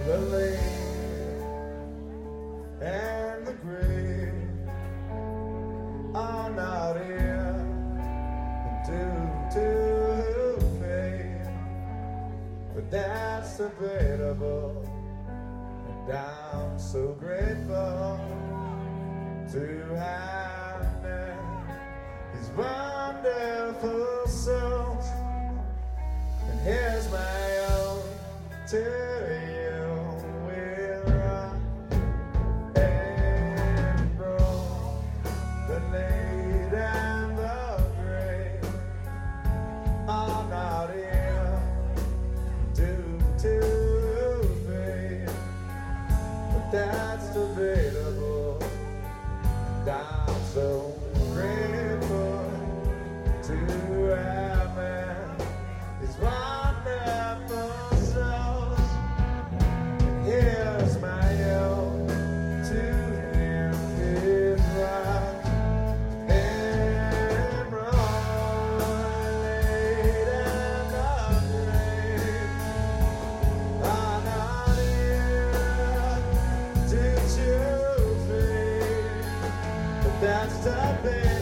the lane and the grave are not here to fade, but that's debatable, and I'm so grateful to have met these wonderful souls. And here's my own to you. We're rock and roll, the late and the great are not here to fade, but that's debatable. And I'm so grateful to have met these wonderful souls. And here's my own to him is rock and roll, late and great are not here to choose me, but that's the thing.